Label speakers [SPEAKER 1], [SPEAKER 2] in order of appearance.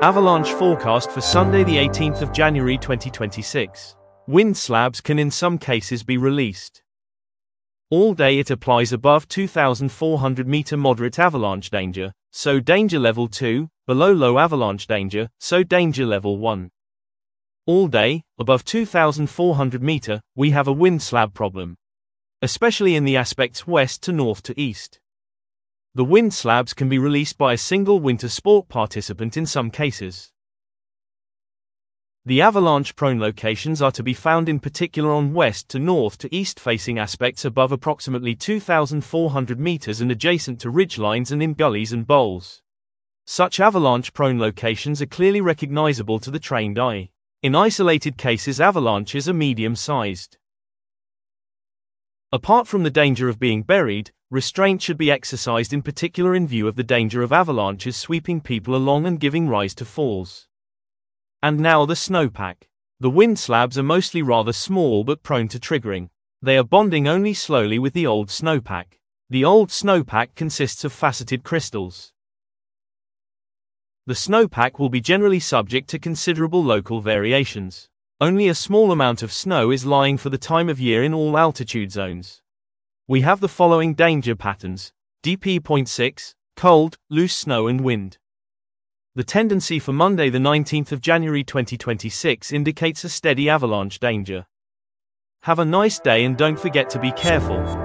[SPEAKER 1] Avalanche forecast for Sunday the 18th of January 2026. Wind slabs can in some cases be released. All day it applies above 2,400 meter moderate avalanche danger, so danger level 2, below low avalanche danger, so danger level 1. All day, above 2,400 meter, we have a wind slab problem, especially in the aspects west to north to east. The wind slabs can be released by a single winter sport participant in some cases. The avalanche-prone locations are to be found in particular on west to north to east facing aspects above approximately 2,400 meters and adjacent to ridgelines and in gullies and bowls. Such avalanche-prone locations are clearly recognizable to the trained eye. In isolated cases, avalanches are medium-sized. Apart from the danger of being buried, restraint should be exercised in particular in view of the danger of avalanches sweeping people along and giving rise to falls. And now the snowpack. The wind slabs are mostly rather small but prone to triggering. They are bonding only slowly with the old snowpack. The old snowpack consists of faceted crystals. The snowpack will be generally subject to considerable local variations. Only a small amount of snow is lying for the time of year in all altitude zones. We have the following danger patterns: DP.6, cold, loose snow and wind. The tendency for Monday the 19th of January 2026 indicates a steady avalanche danger. Have a nice day and don't forget to be careful.